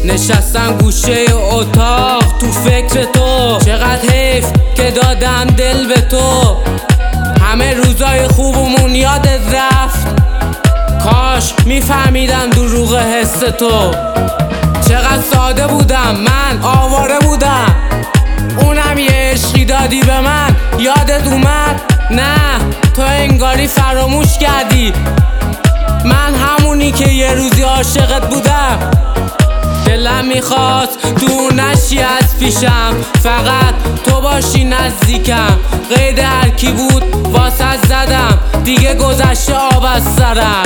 نشستم گوشه اتاق تو فکر تو، چقدر حیف که دادم دل به تو. همه روزای خوبمون یادت رفت، کاش میفهمیدم دروغ حس تو. چقدر ساده بودم من، آواره بودم، اونم یه عشقی دادی به من. یادت اومد؟ نه تو انگاری فراموش کردی، من همونی که یه روزی عاشقت بودم. دلم میخواست دور نشی از پیشم، فقط تو باشی نزدیکم. قید هر کی بود واسه زدم، دیگه گذشته آب از سرم.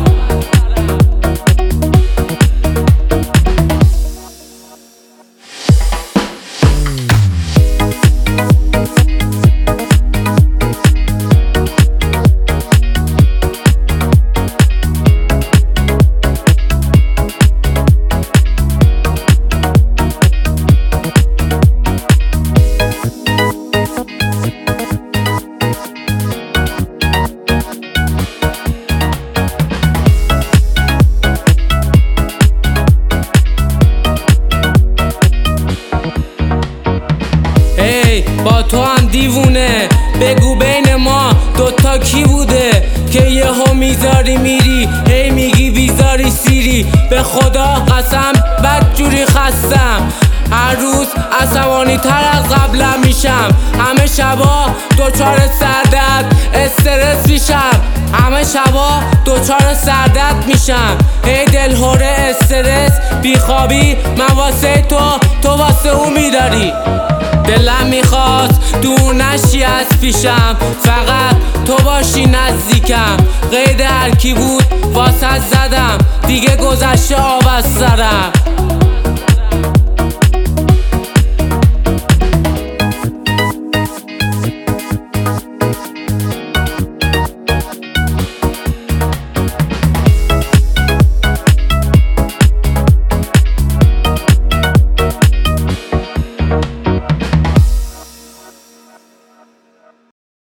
با تو هم دیوونه، بگو بین ما دوتا کی بوده که یهو میذاری میری، هی میگی بیزاری سیری. به خدا قسم بدجوری خستم، هر روز عصبانی تر از قبلم میشم. همه شبا دوچار سردرد استرس میشم، همه شبا دوچار سردرد میشم. هی دلهوره استرس بیخوابی، من واسه تو واسه اون میداری. دلم میخواست دور نشی از پیشم، فقط تو باشی نزدیکم. قید هر کی بود واسه زدم، دیگه گذشته آب از سرم.